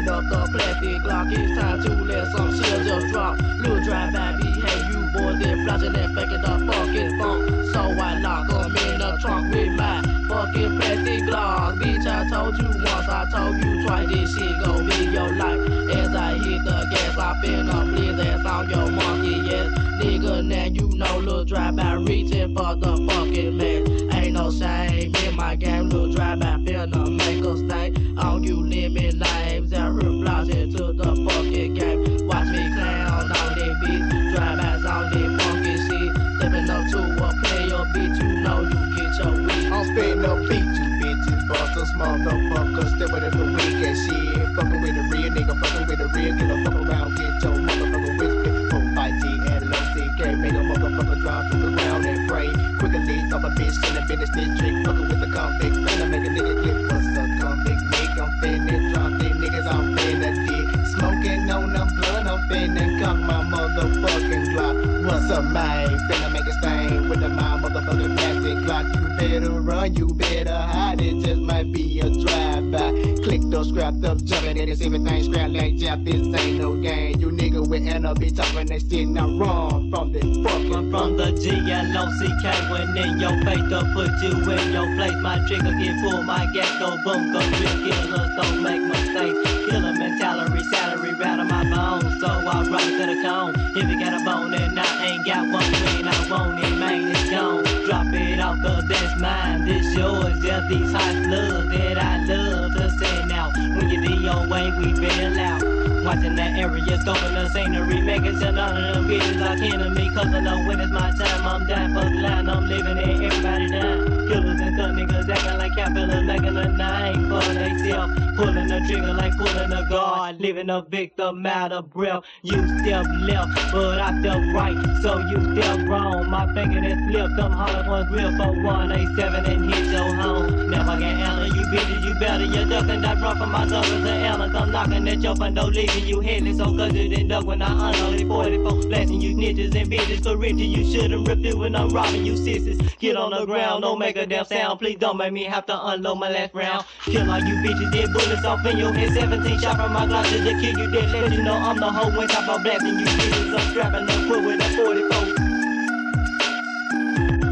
Pick up the plastic Glock, it's time to let some shit just drop. Little drive-by behave, you boys that flashing that faking the fucking phone. So I lock 'em in the trunk with my fucking plastic Glock. Bitch, I told you once, I told you twice, this shit gon' be your life. As I hit the gas, I finna blizz ass on your monkey ass. Nigga, now you know, little drive-by reaching for the fucking man. Ain't no shame in my game, little drive-by finna make a stain on you living lives. That reply into the fucking game. Watch me clown on that bitch, drive-bys on that funky shit. Stepping up to a player, bitch, you know you get your weed. I'm spitting up beat you bitches, bust a small motherfucker, stepping in the weak ass shit. Fucking with the real nigga, fucking with the real killer, fuck around, get your motherfucker whiskey. 4-5-T and LOCK, make a motherfucker drop to the ground and pray. Quickly, stop a bitch in the business district, fucking with the convicts, finna make a nigga clip. What's up, convict nigga? I'm finna drop these niggas, I'm finna dig. Smoking on the blunt, I'm finna cock my motherfucking Glock. What's up, man? Finna make a stain with the my motherfucking plastic Glock. You better run, you better hide, it just might be a drive-by. Click those scrapped up, jumping in this everything scrap like Jeff, this ain't no game. You nigga with be talking that shit, now run from this fucking from the GLOCK when in your face to put you in your place. My trigger get full, my gas go boom, go real killers don't make mistakes. Killer mentality, salary right on my bones, so I run to the cone. If you got a bone and I ain't got one when I want it, man, it's gone. Drop it off, cause that's mine, this yours. Just these hot slugs that I love to send out. When you be your way, we bail out. Watching that area, scoping the scenery, making sure none of them bitches are kin to me. Cause I know when it's my time, I'm dying for the line, I'm living it, everybody dying. Killers and thug niggas acting like capitalists, making a name for theyself. Pulling the trigger like pulling a guard, leaving a victim out of breath. You step left, but I step right, so you step wrong. My finger that flipped, them hollow ones real for 187 and hit your home. Never can handle you bitches, you better, you duck and die, run from my numbers and Ellen. Come knocking at your front door, leaving you headless. So cause you didn't duck when I unloaded 44, blasting you snitches and bitches for riches. You shouldn't rip it when I'm robbing you sisters. Get on the ground, don't make a damn sound. Please don't make me have to unload my last round. Kill all you bitches, dead bullets off in your head. 17 shot from my Glock just to kill you dead. Let you know I'm the hoe when top of blasting you bitches. I'm strapping up quick with a 44.